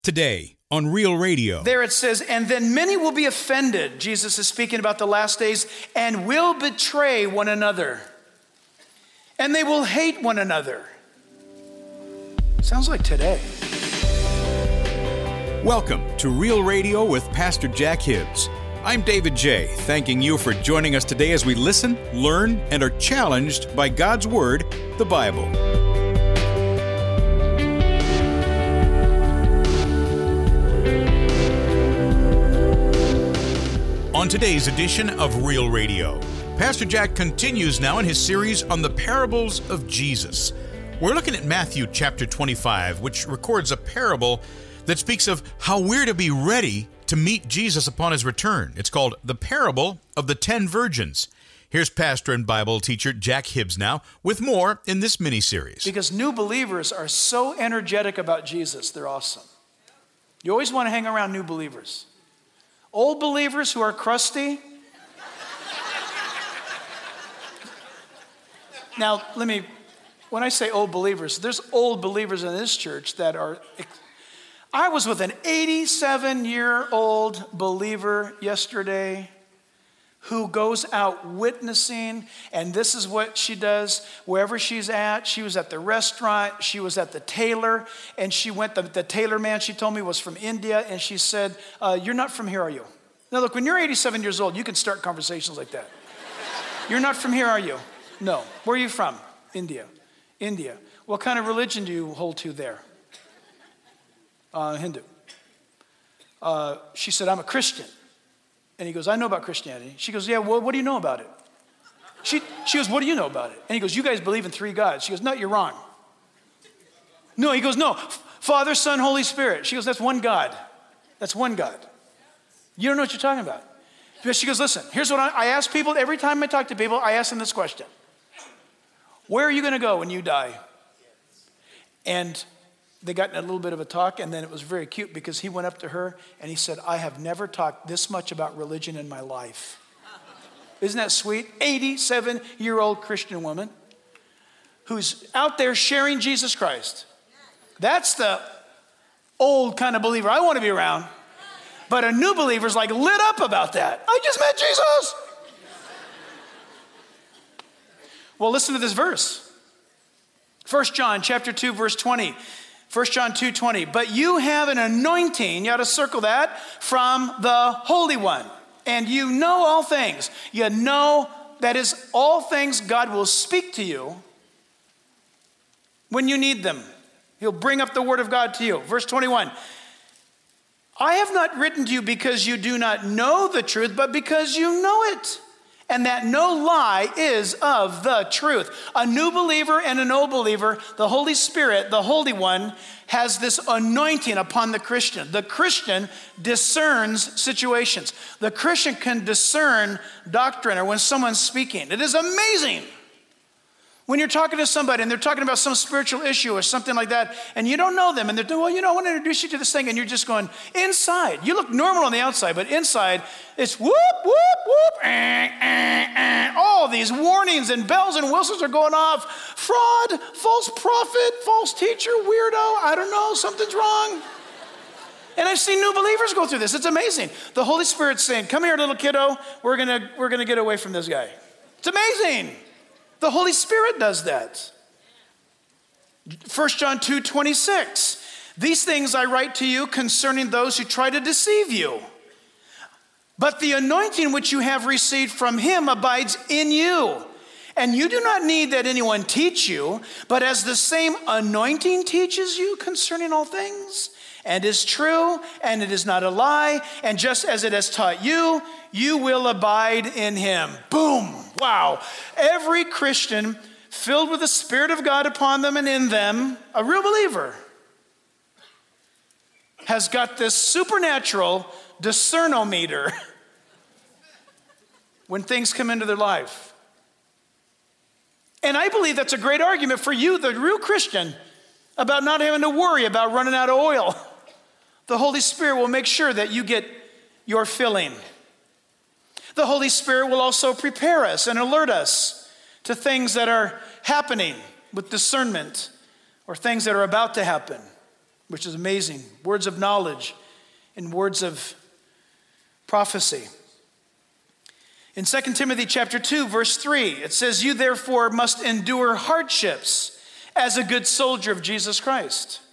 Today on Real Radio. There it says, and then many will be offended. Jesus is speaking about the last days, and will betray one another. And they will hate one another. Sounds like today. Welcome to Real Radio with Pastor Jack Hibbs. I'm David J., thanking you for joining us today as we listen, learn, and are challenged by God's Word, the Bible. On today's edition of Real Radio, Pastor Jack continues now in his series on the parables of Jesus. We're looking at Matthew chapter 25, which records a parable that speaks of how we're to be ready to meet Jesus upon his return. It's called the Parable of the 10 Virgins. Here's pastor and Bible teacher Jack Hibbs now with more in this mini-series. Because new believers are so energetic about Jesus, they're awesome. You always want to hang around new believers. Old believers who are crusty. Now, when I say old believers, there's old believers in this church that are... I was with an 87-year-old believer yesterday who goes out witnessing, and this is what she does wherever she's at. She was at the restaurant, she was at the tailor, and she went, the tailor man, she told me, was from India, and she said, you're not from here, are you? Now look, when you're 87 years old, you can start conversations like that. You're not from here, are you? No. Where are you from? India. India. What kind of religion do you hold to there? Hindu. She said, I'm a Christian. And he goes, I know about Christianity. She goes, yeah, well, what do you know about it? She goes, what do you know about it? And he goes, you guys believe in 3 gods. She goes, no, you're wrong. No, he goes, no, Father, Son, Holy Spirit. She goes, that's one God. That's one God. You don't know what you're talking about. She goes, listen, here's what I ask people, every time I talk to people, I ask them this question. Where are you going to go when you die? And they got in a little bit of a talk, and then it was very cute because he went up to her and he said, I have never talked this much about religion in my life. Isn't that sweet? 87-year-old Christian woman who's out there sharing Jesus Christ. That's the old kind of believer I want to be around. But a new believer's like lit up about that. I just met Jesus. Well, listen to this verse. 1 John chapter 2, verse 20. 1 John 2:20, but you have an anointing, you ought to circle that, from the Holy One. And you know all things. You know, that is, all things God will speak to you when you need them. He'll bring up the word of God to you. Verse 21, I have not written to you because you do not know the truth, but because you know it. And that no lie is of the truth. A new believer and an old believer, the Holy Spirit, the Holy One, has this anointing upon the Christian. The Christian discerns situations. The Christian can discern doctrine or when someone's speaking. It is amazing. When you're talking to somebody and they're talking about some spiritual issue or something like that, and you don't know them, and they're doing, well, you know, I want to introduce you to this thing, and you're just going, inside. You look normal on the outside, but inside, it's whoop, whoop, whoop, all these warnings and bells and whistles are going off. Fraud, false prophet, false teacher, weirdo, I don't know, something's wrong. And I've seen new believers go through this. It's amazing. The Holy Spirit's saying, come here, little kiddo, we're gonna get away from this guy. It's amazing. The Holy Spirit does that. 1 John 2:26. These things I write to you concerning those who try to deceive you. But the anointing which you have received from him abides in you. And you do not need that anyone teach you, but as the same anointing teaches you concerning all things, and is true, and it is not a lie, and just as it has taught you, you will abide in him. Boom. Wow. Every Christian filled with the Spirit of God upon them and in them, a real believer, has got this supernatural discernometer when things come into their life. And I believe that's a great argument for you, the real Christian, about not having to worry about running out of oil. The Holy Spirit will make sure that you get your filling. The Holy Spirit will also prepare us and alert us to things that are happening with discernment or things that are about to happen. which is amazing. Words of knowledge and words of prophecy. In 2 Timothy chapter 2, verse 3, it says, "You therefore must endure hardships as a good soldier of Jesus Christ.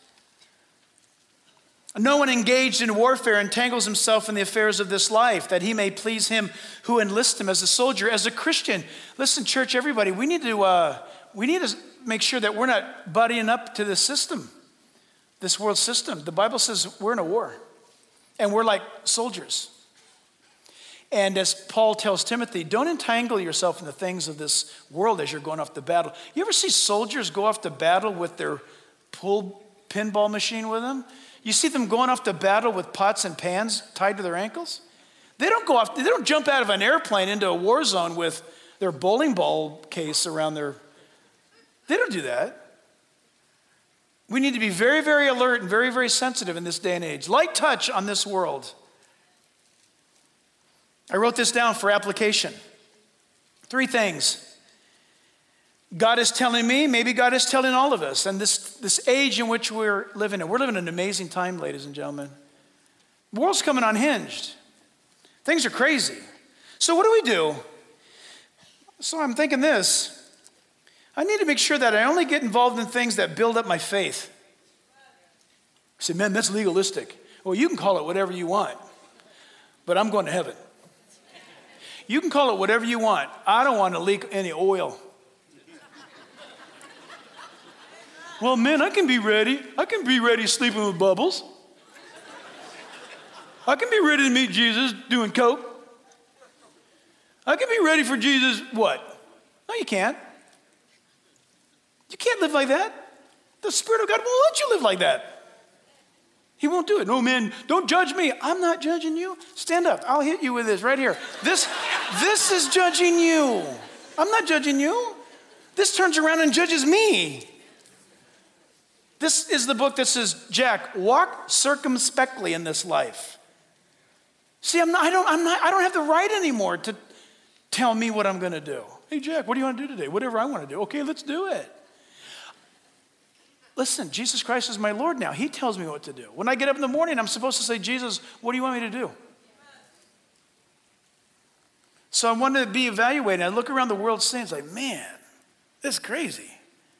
No one engaged in warfare entangles himself in the affairs of this life, that he may please him who enlists him as a soldier." As a Christian, listen, church, everybody, we need to make sure that we're not buddying up to this system, this world system. The Bible says we're in a war, and we're like soldiers. And as Paul tells Timothy, don't entangle yourself in the things of this world as you're going off to battle. You ever see soldiers go off to battle with their pinball machine with them? You see them going off to battle with pots and pans tied to their ankles? They don't jump out of an airplane into a war zone with their bowling ball case around they don't do that. We need to be very, very alert and very, very sensitive in this day and age. Light touch on this world. I wrote this down for application. 3 things. God is telling me, maybe God is telling all of us, and this age in which we're living in an amazing time, ladies and gentlemen. The world's coming unhinged. Things are crazy. So what do we do? So I'm thinking this. I need to make sure that I only get involved in things that build up my faith. I say, man, that's legalistic. Well, you can call it whatever you want, but I'm going to heaven. You can call it whatever you want. I don't want to leak any oil. Well, man, I can be ready. I can be ready sleeping with bubbles. I can be ready to meet Jesus doing coke. I can be ready for Jesus, what? No, you can't. You can't live like that. The Spirit of God won't let you live like that. He won't do it. No, man, don't judge me. I'm not judging you. Stand up. I'll hit you with this right here. This is judging you. I'm not judging you. This turns around and judges me. This is the book that says, Jack, walk circumspectly in this life. See, I don't have the right anymore to tell me what I'm going to do. Hey, Jack, what do you want to do today? Whatever I want to do. Okay, let's do it. Listen, Jesus Christ is my Lord now. He tells me what to do. When I get up in the morning, I'm supposed to say, Jesus, what do you want me to do? So I want to be evaluated. I look around the world saying, it's like, man, this is crazy.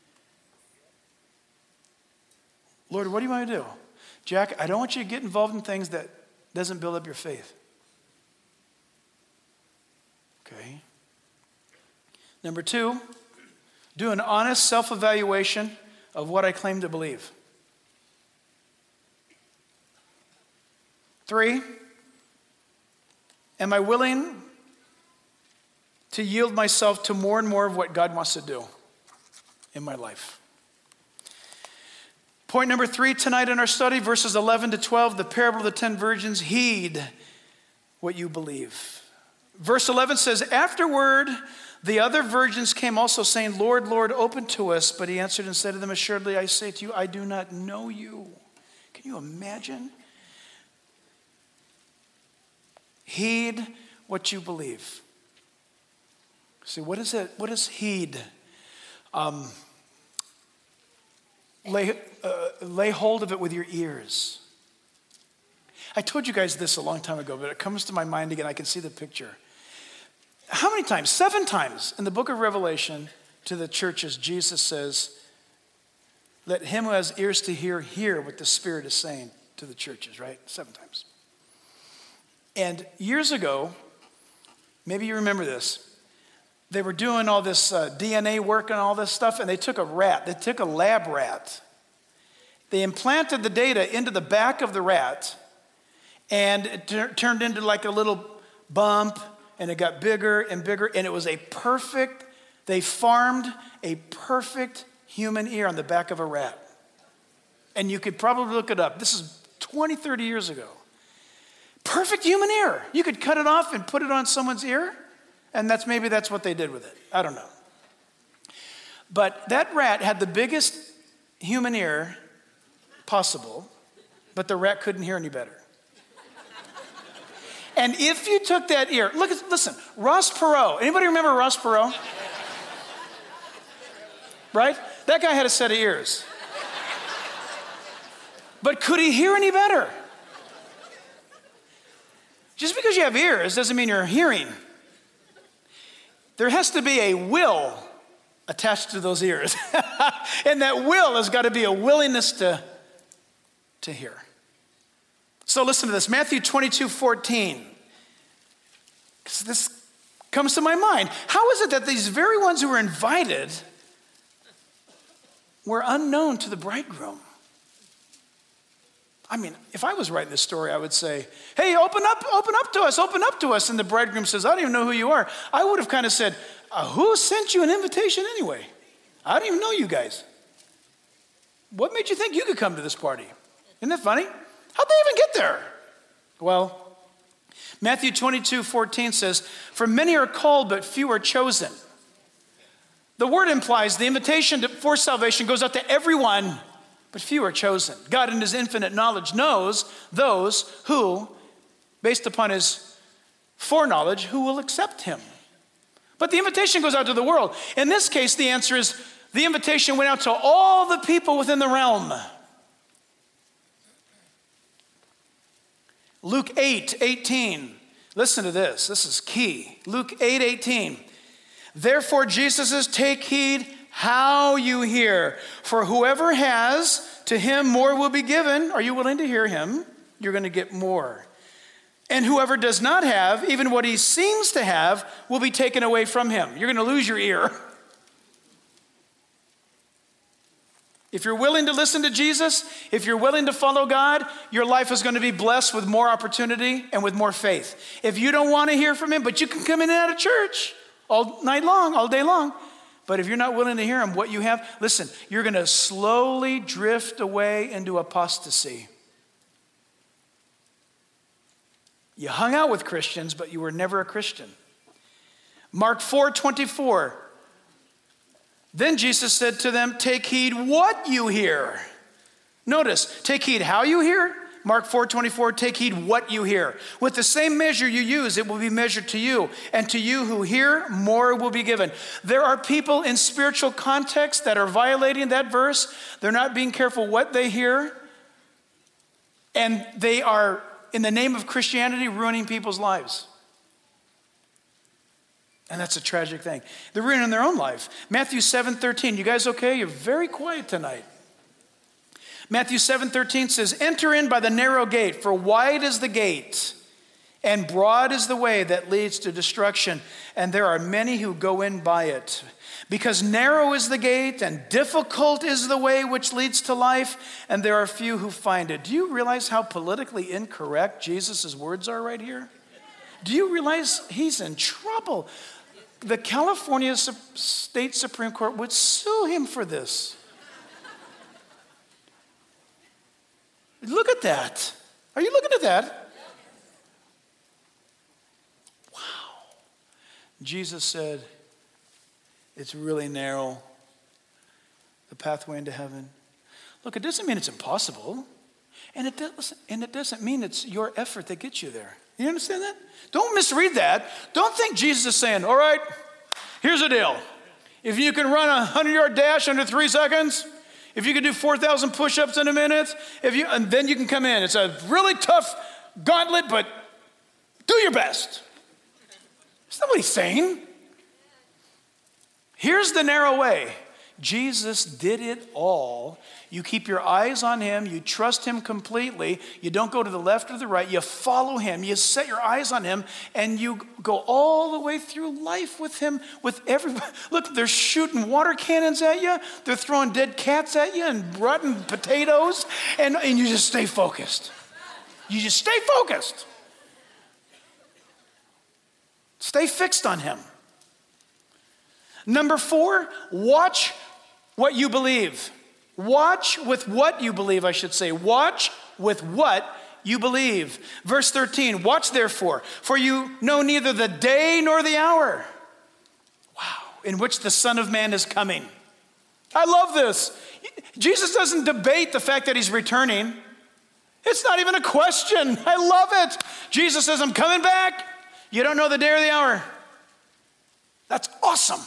Lord, what do you want me to do? Jack, I don't want you to get involved in things that doesn't build up your faith. Okay. Number 2, do an honest self-evaluation of what I claim to believe. 3, am I willing to yield myself to more and more of what God wants to do in my life? Point number 3 tonight in our study, verses 11 to 12, the parable of the 10 virgins. Heed what you believe. Verse 11 says, afterward, the other virgins came also saying, Lord, Lord, open to us. But he answered and said to them, assuredly, I say to you, I do not know you. Can you imagine? Heed what you believe. See, what is it? What is heed? Lay hold of it with your ears. I told you guys this a long time ago, but it comes to my mind again. I can see the picture. How many times? 7 times in the book of Revelation to the churches, Jesus says, let him who has ears to hear what the Spirit is saying to the churches, right? 7 times. And years ago, maybe you remember this, they were doing all this DNA work and all this stuff, and they took a lab rat. They implanted the data into the back of the rat, and it turned into like a little bump, and it got bigger and bigger, and it was they farmed a perfect human ear on the back of a rat. And you could probably look it up. This is 20, 30 years ago. Perfect human ear. You could cut it off and put it on someone's ear, and maybe that's what they did with it. I don't know. But that rat had the biggest human ear possible, but the rat couldn't hear any better. And if you took that ear, listen, Ross Perot. Anybody remember Ross Perot? Right? That guy had a set of ears. But could he hear any better? Just because you have ears doesn't mean you're hearing. There has to be a will attached to those ears. And that will has got to be a willingness to hear. So listen to this, Matthew 22:14. Because this comes to my mind. How is it that these very ones who were invited were unknown to the bridegroom? I mean, if I was writing this story, I would say, hey, open up to us. And the bridegroom says, I don't even know who you are. I would have kind of said, who sent you an invitation anyway? I don't even know you guys. What made you think you could come to this party? Isn't that funny? How'd they even get there? Well, Matthew 22:14 says, for many are called, but few are chosen. The word implies the invitation for salvation goes out to everyone, but few are chosen. God in his infinite knowledge knows those who, based upon his foreknowledge, who will accept him. But the invitation goes out to the world. In this case, the answer is the invitation went out to all the people within the realm. Luke 8:18. Listen to this. This is key. Luke 8:18. Therefore, Jesus says, take heed how you hear. For whoever has, to him more will be given. Are you willing to hear him? You're going to get more. And whoever does not have, even what he seems to have, will be taken away from him. You're going to lose your ear. If you're willing to listen to Jesus, if you're willing to follow God, your life is going to be blessed with more opportunity and with more faith. If you don't want to hear from him, but you can come in and out of church all night long, all day long. But if you're not willing to hear him, what you have, listen, you're going to slowly drift away into apostasy. You hung out with Christians, but you were never a Christian. Mark 4:24. Then Jesus said to them, take heed what you hear. Notice, take heed how you hear. Mark 4:24, take heed what you hear. With the same measure you use, it will be measured to you. And to you who hear, more will be given. There are people in spiritual context that are violating that verse. They're not being careful what they hear. And they are, in the name of Christianity, ruining people's lives. And that's a tragic thing. They're ruining their own life. Matthew 7:13. You guys okay? You're very quiet tonight. Matthew 7:13 says, enter in by the narrow gate, for wide is the gate, and broad is the way that leads to destruction, and there are many who go in by it. Because narrow is the gate, and difficult is the way which leads to life, and there are few who find it. Do you realize how politically incorrect Jesus' words are right here? Do you realize he's in trouble? The California State Supreme Court would sue him for this. Look at that. Are you looking at that? Wow. Jesus said, it's really narrow, the pathway into heaven. Look, it doesn't mean it's impossible. And it doesn't mean it's your effort that gets you there. You understand that? Don't misread that. Don't think Jesus is saying, all right, here's the deal. If you can run a 100-yard dash under 3 seconds, if you can do 4,000 push-ups in a minute, and then you can come in. It's a really tough gauntlet, but do your best. That's not what he's saying. Here's the narrow way. Jesus did it all. You keep your eyes on him. You trust him completely. You don't go to the left or the right. You follow him. You set your eyes on him, and you go all the way through life with him, with everybody. Look, they're shooting water cannons at you. They're throwing dead cats at you and rotten potatoes, and you just stay focused. You just stay focused. Stay fixed on him. Number 4, watch what you believe. Watch with what you believe, I should say. Watch with what you believe. Verse 13, watch therefore, for you know neither the day nor the hour, in which the Son of Man is coming. I love this. Jesus doesn't debate the fact that he's returning. It's not even a question. I love it. Jesus says, I'm coming back. You don't know the day or the hour. That's awesome.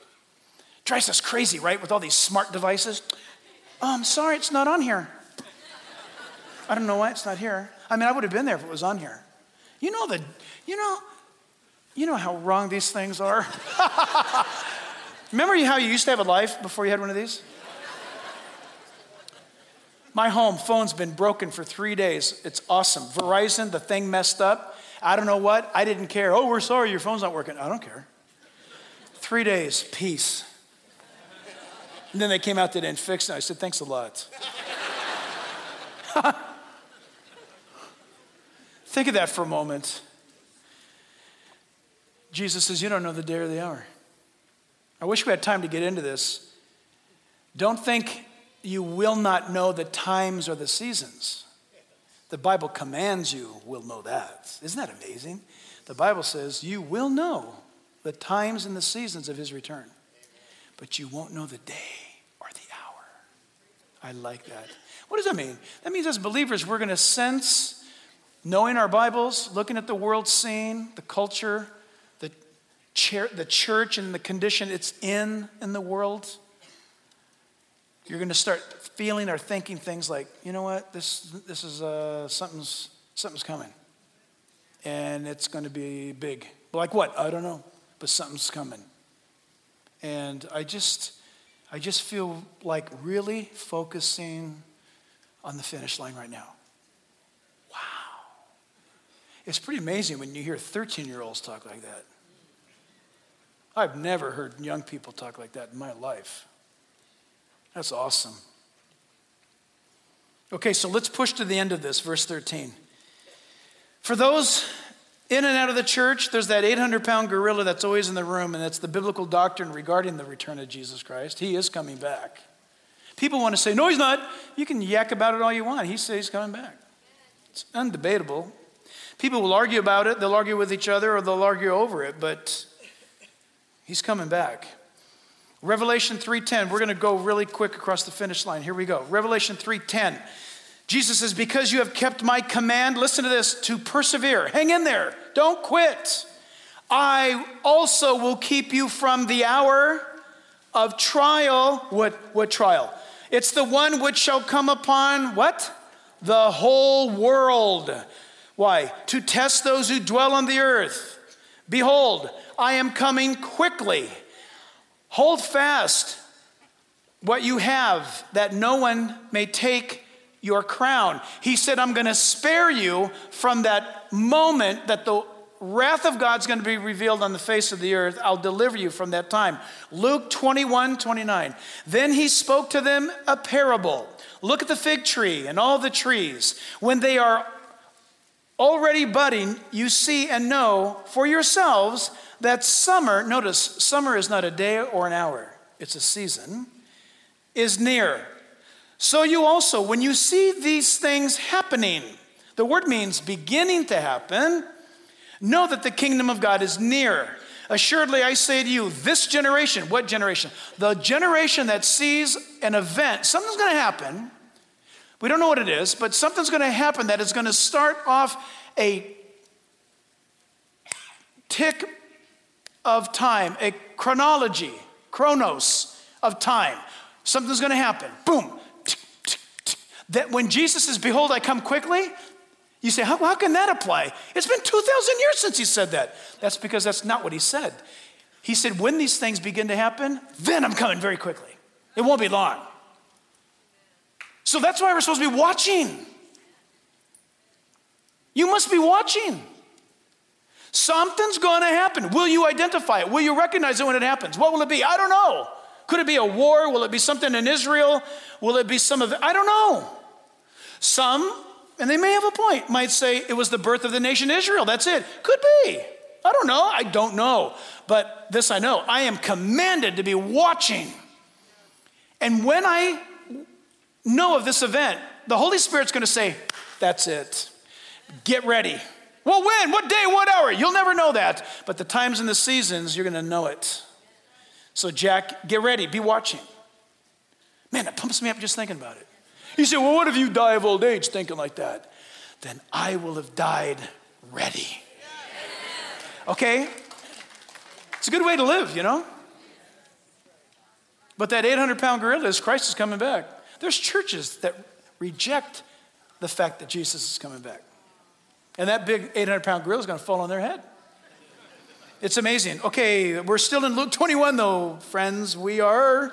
Drives us crazy, right? With all these smart devices. Oh, I'm sorry, it's not on here. I don't know why it's not here. I mean, I would have been there if it was on here. You know how wrong these things are? Remember how you used to have a life before you had one of these? My home phone's been broken for 3 days. It's awesome. Verizon, the thing messed up. I don't know what. I didn't care. Oh, we're sorry, your phone's not working. I don't care. 3 days, peace. And then they came out today and fixed it. I said, thanks a lot. Think of that for a moment. Jesus says, you don't know the day or the hour. I wish we had time to get into this. Don't think you will not know the times or the seasons. The Bible commands you will know that. Isn't that amazing? The Bible says you will know the times and the seasons of his return, but you won't know the day or the hour. I like that. What does that mean? That means as believers, we're going to sense, knowing our Bibles, looking at the world scene, the culture, the church and the condition it's in the world. You're going to start feeling or thinking things like, you know what, this is something's coming, and it's going to be big. Like what? I don't know, but something's coming, and I just feel like really focusing on the finish line right now. Wow, it's pretty amazing when you hear 13-year-olds talk like that. I've never heard young people talk like that in my life. That's awesome. Okay, so let's push to the end of this, verse 13. For those in and out of the church, there's that 800-pound gorilla that's always in the room, and that's the biblical doctrine regarding the return of Jesus Christ. He is coming back. People want to say, no, he's not. You can yak about it all you want. He says he's coming back. It's undebatable. People will argue about it. They'll argue with each other, or they'll argue over it, but he's coming back. Revelation 3:10, we're going to go really quick across the finish line. Here we go. Revelation 3:10. Jesus says, because you have kept my command, listen to this, to persevere. Hang in there. Don't quit. I also will keep you from the hour of trial. What trial? It's the one which shall come upon what? The whole world. Why? To test those who dwell on the earth. Behold, I am coming quickly. Hold fast what you have, that no one may take your crown. He said, I'm going to spare you from that moment that the wrath of God's going to be revealed on the face of the earth. I'll deliver you from that time. Luke 21:29. Then he spoke to them a parable. Look at the fig tree and all the trees. When they are already budding, you see and know for yourselves that summer, notice, summer is not a day or an hour, it's a season, is near. So you also, when you see these things happening, the word means beginning to happen, know that the kingdom of God is near. Assuredly, I say to you, this generation, what generation? The generation that sees an event, something's going to happen. We don't know what it is, but something's going to happen that is going to start off a tick of time, a chronology, chronos of time. Something's going to happen. Boom. Tick, tick, tick. That when Jesus says, behold, I come quickly, you say, how can that apply? It's been 2,000 years since he said that. That's because that's not what he said. He said, when these things begin to happen, then I'm coming very quickly. It won't be long. So that's why we're supposed to be watching. You must be watching. Something's going to happen. Will you identify it? Will you recognize it when it happens? What will it be? I don't know. Could it be a war? Will it be something in Israel? Will it be some of it? I don't know. Some, and they may have a point, might say it was the birth of the nation Israel. That's it. Could be. I don't know. I don't know. But this I know. I am commanded to be watching. And when I know of this event, the Holy Spirit's going to say, that's it. Get ready. Well, when? What day? What hour? You'll never know that. But the times and the seasons, you're going to know it. So, Jack, get ready. Be watching. Man, that pumps me up just thinking about it. You say, well, what if you die of old age thinking like that? Then I will have died ready. Okay? It's a good way to live, you know? But that 800-pound gorilla is Christ is coming back. There's churches that reject the fact that Jesus is coming back. And that big 800-pound gorilla is going to fall on their head. It's amazing. Okay, we're still in Luke 21, though, friends. We are.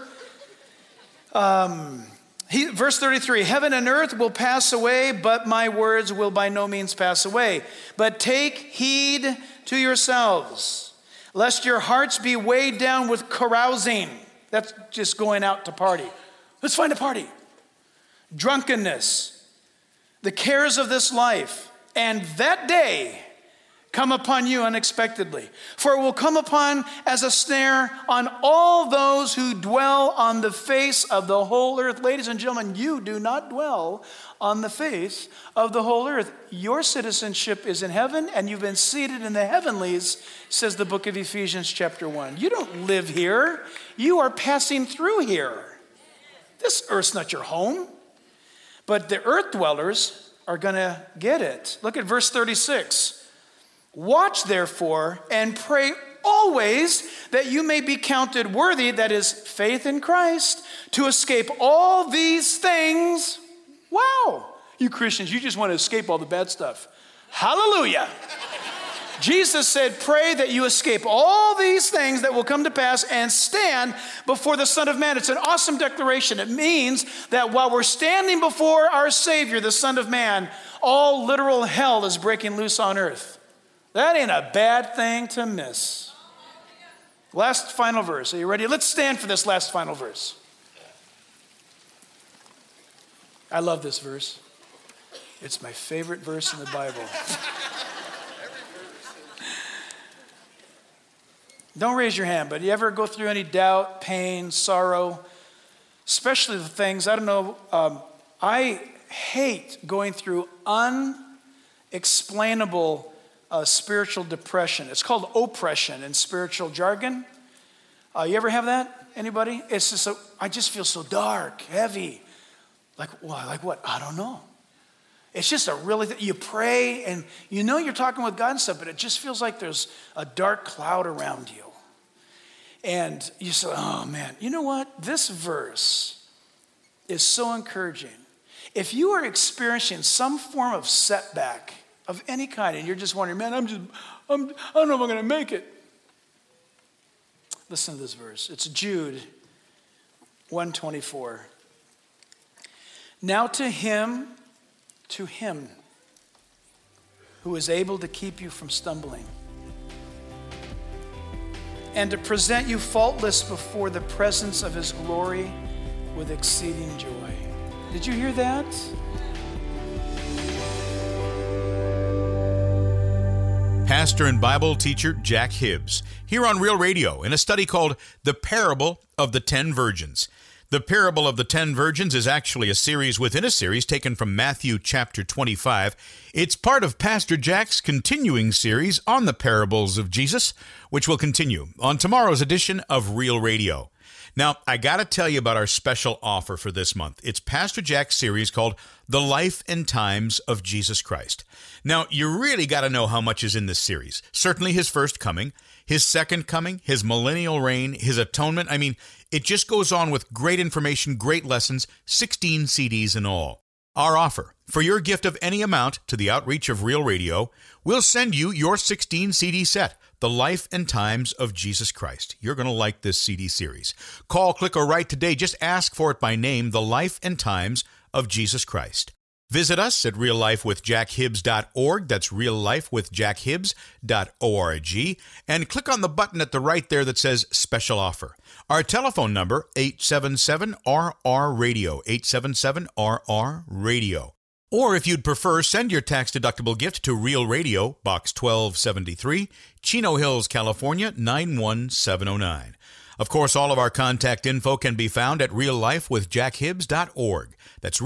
Verse 33, heaven and earth will pass away, but my words will by no means pass away. But take heed to yourselves, lest your hearts be weighed down with carousing. That's just going out to party. Let's find a party. Drunkenness, the cares of this life, and that day come upon you unexpectedly. For it will come upon as a snare on all those who dwell on the face of the whole earth. Ladies and gentlemen, you do not dwell on the face of the whole earth. Your citizenship is in heaven, and you've been seated in the heavenlies, says the book of Ephesians chapter 1. You don't live here. You are passing through here. This earth's not your home. But the earth dwellers are going to get it. Look at verse 36. Watch therefore and pray always that you may be counted worthy, that is faith in Christ, to escape all these things. Wow. You Christians, you just want to escape all the bad stuff. Hallelujah. Jesus said, pray that you escape all these things that will come to pass and stand before the Son of Man. It's an awesome declaration. It means that while we're standing before our Savior, the Son of Man, all literal hell is breaking loose on earth. That ain't a bad thing to miss. Last final verse. Are you ready? Let's stand for this last final verse. I love this verse. It's my favorite verse in the Bible. Don't raise your hand, but you ever go through any doubt, pain, sorrow, especially the things, I don't know, I hate going through unexplainable spiritual depression. It's called oppression in spiritual jargon. You ever have that? Anybody? It's just I just feel so dark, heavy. Like what? I don't know. It's just you pray and you know you're talking with God and stuff, but it just feels like there's a dark cloud around you. And you say, oh man, you know what? This verse is so encouraging. If you are experiencing some form of setback of any kind and you're just wondering, man, I don't know if I'm going to make it. Listen to this verse. It's Jude 1:24. Now to him who is able to keep you from stumbling and to present you faultless before the presence of his glory with exceeding joy. Did you hear that? Pastor and Bible teacher Jack Hibbs, here on Real Radio in a study called The Parable of the 10 Virgins. The Parable of the 10 Virgins is actually a series within a series taken from Matthew chapter 25. It's part of Pastor Jack's continuing series on the parables of Jesus, which will continue on tomorrow's edition of Real Radio. Now, I got to tell you about our special offer for this month. It's Pastor Jack's series called The Life and Times of Jesus Christ. Now, you really got to know how much is in this series. Certainly his first coming, his second coming, his millennial reign, his atonement. I mean, it just goes on with great information, great lessons, 16 CDs in all. Our offer, for your gift of any amount to the outreach of Real Radio, we'll send you your 16 CD set, The Life and Times of Jesus Christ. You're going to like this CD series. Call, click, or write today. Just ask for it by name, The Life and Times of Jesus Christ. Visit us at reallifewithjackhibbs.org. That's reallifewithjackhibbs.org. And click on the button at the right there that says Special Offer. Our telephone number, 877-RR-RADIO, 877-RR-RADIO. Or if you'd prefer, send your tax-deductible gift to Real Radio, Box 1273, Chino Hills, California, 91709. Of course, all of our contact info can be found at reallifewithjackhibbs.org. That's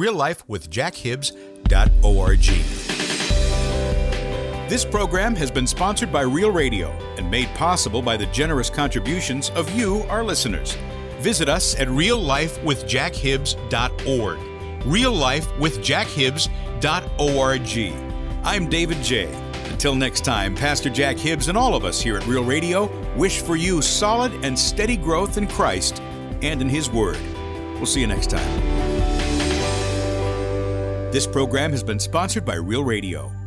reallifewithjackhibbs.org. This program has been sponsored by Real Radio and made possible by the generous contributions of you, our listeners. Visit us at reallifewithjackhibbs.org. reallifewithjackhibbs.org. I'm David J. Until next time, Pastor Jack Hibbs and all of us here at Real Radio wish for you solid and steady growth in Christ and in His Word. We'll see you next time. This program has been sponsored by Real Radio.